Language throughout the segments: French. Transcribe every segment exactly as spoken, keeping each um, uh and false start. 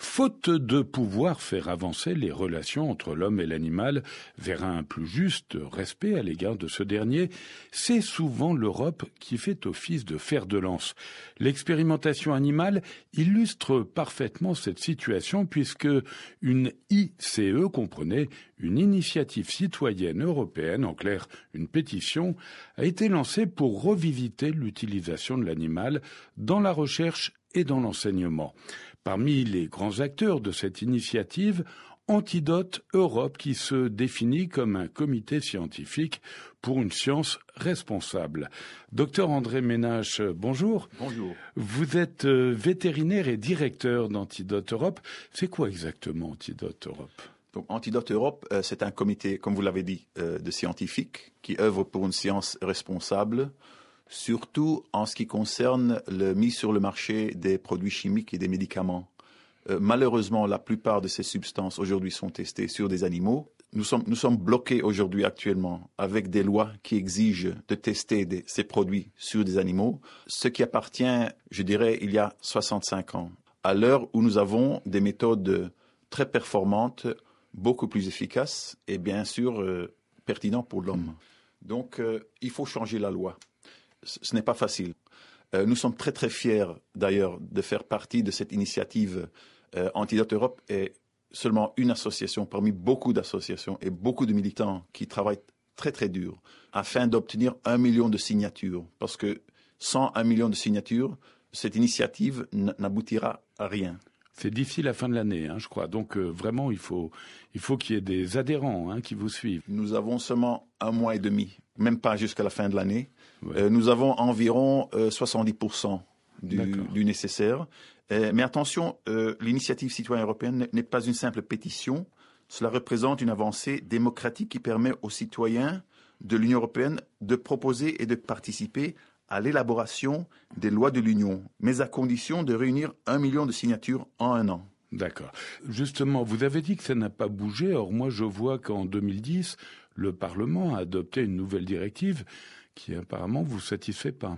Faute de pouvoir faire avancer les relations entre l'homme et l'animal vers un plus juste respect à l'égard de ce dernier, c'est souvent l'Europe qui fait office de fer de lance. L'expérimentation animale illustre parfaitement cette situation puisque une I C E comprenait une initiative citoyenne européenne, en clair une pétition, a été lancée pour revisiter l'utilisation de l'animal dans la recherche et dans l'enseignement. Parmi les grands acteurs de cette initiative, Antidote Europe, qui se définit comme un comité scientifique pour une science responsable. Docteur André Ménache, bonjour. Bonjour. Vous êtes vétérinaire et directeur d'Antidote Europe. C'est quoi exactement Antidote Europe ? Donc, Antidote Europe, euh, c'est un comité, comme vous l'avez dit, euh, de scientifiques qui œuvrent pour une science responsable, surtout en ce qui concerne la mise sur le marché des produits chimiques et des médicaments. Euh, malheureusement, la plupart de ces substances aujourd'hui sont testées sur des animaux. Nous sommes, nous sommes bloqués aujourd'hui actuellement avec des lois qui exigent de tester des, ces produits sur des animaux, ce qui appartient, je dirais, il y a soixante-cinq ans, à l'heure où nous avons des méthodes très performantes, beaucoup plus efficaces et bien sûr euh, pertinentes pour l'homme. Donc, euh, il faut changer la loi. Ce n'est pas facile. Euh, nous sommes très très fiers d'ailleurs de faire partie de cette initiative. Euh, Antidote Europe est seulement une association parmi beaucoup d'associations et beaucoup de militants qui travaillent très très dur afin d'obtenir un million de signatures. Parce que sans un million de signatures, cette initiative n'aboutira à rien. C'est d'ici la fin de l'année, hein, je crois. Donc euh, vraiment, il faut, il faut qu'il y ait des adhérents hein, qui vous suivent. Nous avons seulement un mois et demi, même pas jusqu'à la fin de l'année. Ouais. Euh, nous avons environ euh, soixante-dix pour cent du, du nécessaire. Euh, mais attention, euh, l'initiative citoyenne européenne n'est pas une simple pétition. Cela représente une avancée démocratique qui permet aux citoyens de l'Union européenne de proposer et de participer à l'élaboration des lois de l'Union, mais à condition de réunir un million de signatures en un an. D'accord. Justement, vous avez dit que ça n'a pas bougé. Or, moi, je vois qu'en deux mille dix, le Parlement a adopté une nouvelle directive qui apparemment vous satisfait pas.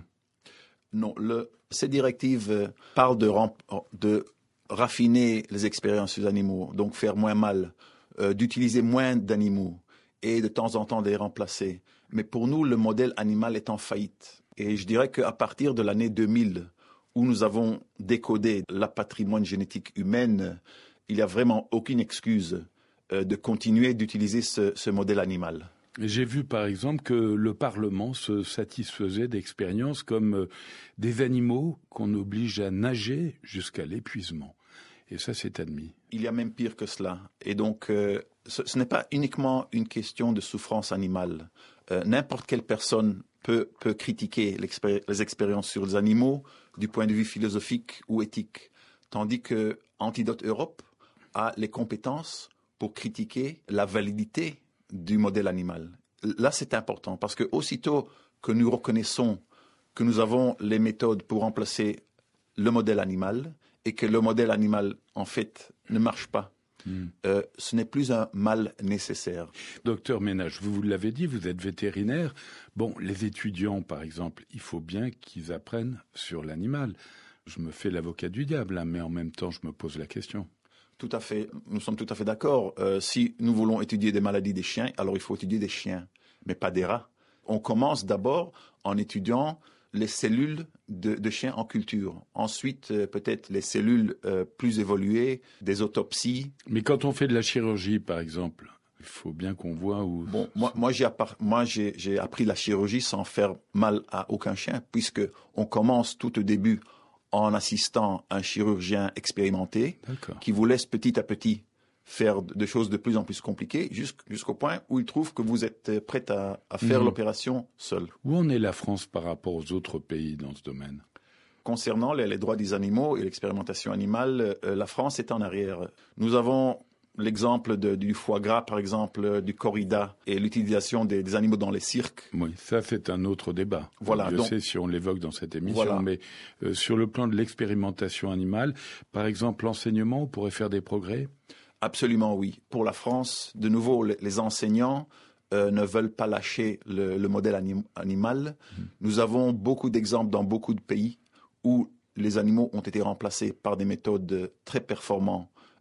Non, le, cette directive euh, parle de, de raffiner les expériences sur les animaux, donc faire moins mal, euh, d'utiliser moins d'animaux et de temps en temps de les remplacer. Mais pour nous, le modèle animal est en faillite. Et je dirais qu'à partir de l'année deux mille, où nous avons décodé la patrimoine génétique humaine, il n'y a vraiment aucune excuse euh, de continuer d'utiliser ce, ce modèle animal. J'ai vu par exemple que le Parlement se satisfaisait d'expériences comme euh, des animaux qu'on oblige à nager jusqu'à l'épuisement. Et ça, c'est admis. Il y a même pire que cela. Et donc, euh, ce, ce n'est pas uniquement une question de souffrance animale. Euh, n'importe quelle personne peut, peut critiquer l'expéri- les expériences sur les animaux du point de vue philosophique ou éthique. Tandis que Antidote Europe a les compétences pour critiquer la validité du modèle animal. Là, c'est important parce que aussitôt que nous reconnaissons que nous avons les méthodes pour remplacer le modèle animal et que le modèle animal, en fait, ne marche pas, Mmh. Euh, ce n'est plus un mal nécessaire. Docteur Ménache, vous, vous l'avez dit, vous êtes vétérinaire. Bon, les étudiants, par exemple, il faut bien qu'ils apprennent sur l'animal. Je me fais l'avocat du diable, hein, mais en même temps, je me pose la question. Tout à fait. Nous sommes tout à fait d'accord. Euh, si nous voulons étudier des maladies des chiens, alors il faut étudier des chiens, mais pas des rats. On commence d'abord en étudiant les cellules de, de chiens en culture. Ensuite, euh, peut-être les cellules euh, plus évoluées, des autopsies. Mais quand on fait de la chirurgie, par exemple, il faut bien qu'on voit où... Bon, moi, moi, j'ai, appar- moi j'ai, j'ai appris la chirurgie sans faire mal à aucun chien, puisque on commence tout au début en assistant un chirurgien expérimenté D'accord. qui vous laisse petit à petit faire des choses de plus en plus compliquées jusqu'au point où il trouve que vous êtes prêt à, à faire mmh. l'opération seul. Où en est la France par rapport aux autres pays dans ce domaine ? Concernant les, les droits des animaux et l'expérimentation animale, euh, la France est en arrière. Nous avons l'exemple de, du foie gras, par exemple, du corrida et l'utilisation des, des animaux dans les cirques. Oui, ça c'est un autre débat. Voilà, Je donc, sais si on l'évoque dans cette émission, voilà. mais euh, sur le plan de l'expérimentation animale, par exemple l'enseignement, on pourrait faire des progrès ? Absolument oui. Pour la France, de nouveau, les, les enseignants euh, ne veulent pas lâcher le, le modèle anim- animal. Mmh. Nous avons beaucoup d'exemples dans beaucoup de pays où les animaux ont été remplacés par des méthodes très performantes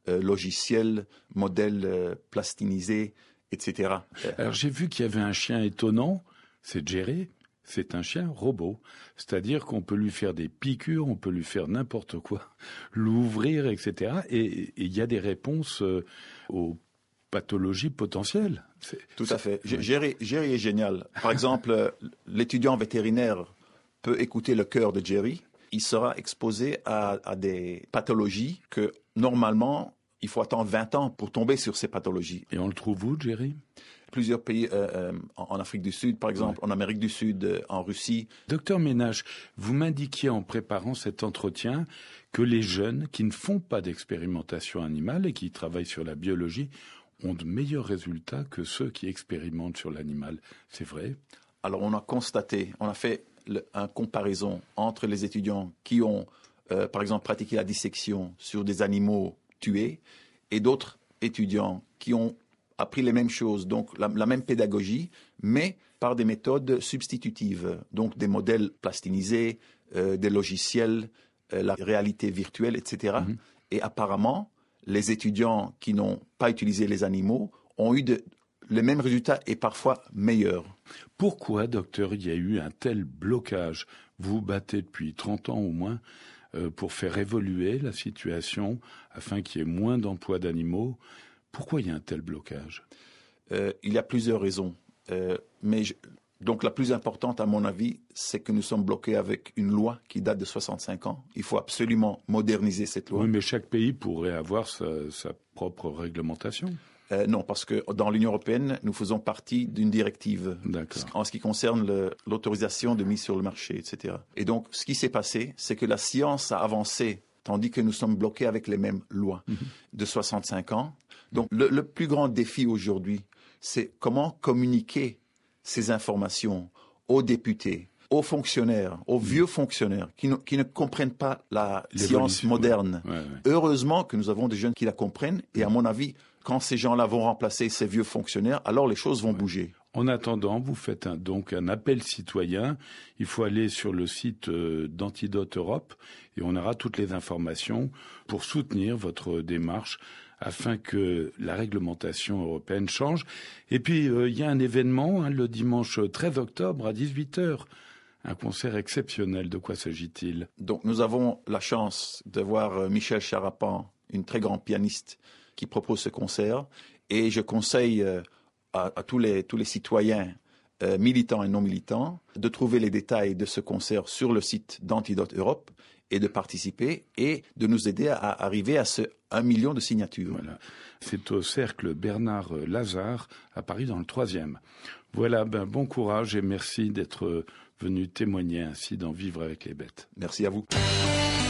euh, logiciels, modèles euh, plastinisés, et cetera. Alors j'ai vu qu'il y avait un chien étonnant, c'est Jerry. C'est un chien robot, c'est-à-dire qu'on peut lui faire des piqûres, on peut lui faire n'importe quoi, l'ouvrir, et cetera. Et il y a des réponses euh, aux pathologies potentielles. C'est, Tout à fait. Oui. Jerry, Jerry est génial. Par exemple, l'étudiant vétérinaire peut écouter le cœur de Jerry. Il sera exposé à, à des pathologies que normalement, il faut attendre vingt ans pour tomber sur ces pathologies. Et on le trouve où, Jerry ? Plusieurs pays, euh, euh, en Afrique du Sud, par exemple, ouais. en Amérique du Sud, euh, en Russie. Docteur Ménage, vous m'indiquiez en préparant cet entretien que les jeunes qui ne font pas d'expérimentation animale et qui travaillent sur la biologie ont de meilleurs résultats que ceux qui expérimentent sur l'animal. C'est vrai ? Alors, on a constaté, on a fait le, un comparaison entre les étudiants qui ont, euh, par exemple, pratiqué la dissection sur des animaux tués et d'autres étudiants qui ont appris les mêmes choses, donc la, la même pédagogie, mais par des méthodes substitutives, donc des modèles plastinisés, euh, des logiciels, euh, la réalité virtuelle, et cetera. Mm-hmm. Et apparemment, les étudiants qui n'ont pas utilisé les animaux ont eu de, les mêmes résultats et parfois meilleurs. Pourquoi, docteur, il y a eu un tel blocage ? Vous vous battez depuis trente ans au moins euh, pour faire évoluer la situation afin qu'il y ait moins d'emploi d'animaux. Pourquoi il y a un tel blocage ? euh, Il y a plusieurs raisons. Euh, mais je, donc la plus importante, à mon avis, c'est que nous sommes bloqués avec une loi qui date de soixante-cinq ans. Il faut absolument moderniser cette loi. Oui, mais chaque pays pourrait avoir sa, sa propre réglementation. Euh, non, parce que dans l'Union européenne, nous faisons partie d'une directive en ce qui concerne le, l'autorisation de mise sur le marché, et cetera. Et donc, ce qui s'est passé, c'est que la science a avancé, tandis que nous sommes bloqués avec les mêmes lois mm-hmm. de soixante-cinq ans. Donc, le, le plus grand défi aujourd'hui, c'est comment communiquer ces informations aux députés, aux fonctionnaires, aux mmh. vieux fonctionnaires qui ne, qui ne comprennent pas la science moderne. Ouais, ouais, ouais. Heureusement que nous avons des jeunes qui la comprennent et à mon avis, quand ces gens-là vont remplacer ces vieux fonctionnaires, alors les choses vont ouais. bouger. En attendant, vous faites un, donc un appel citoyen. Il faut aller sur le site euh, d'Antidote Europe et on aura toutes les informations pour soutenir votre démarche afin que la réglementation européenne change. Et puis, euh, il y a un événement hein, le dimanche treize octobre à dix-huit heures. Un concert exceptionnel. De quoi s'agit-il ? Donc, nous avons la chance de voir Michel Charapan, une très grande pianiste, qui propose ce concert. Et je conseille euh, à, à tous les, tous les citoyens euh, militants et non militants de trouver les détails de ce concert sur le site d'Antidote Europe et de participer et de nous aider à, à arriver à ce un million de signatures. Voilà. C'est au cercle Bernard Lazare à Paris dans le troisième. Voilà, ben, bon courage et merci d'être venu témoigner ainsi dans Vivre avec les bêtes. Merci à vous.